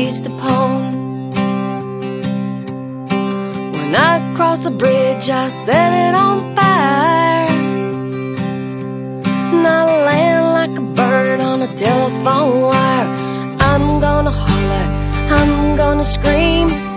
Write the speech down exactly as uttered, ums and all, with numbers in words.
based upon. When I cross a bridge, I set it on fire, and I land like a bird on a telephone wire. I'm gonna holler, I'm gonna scream,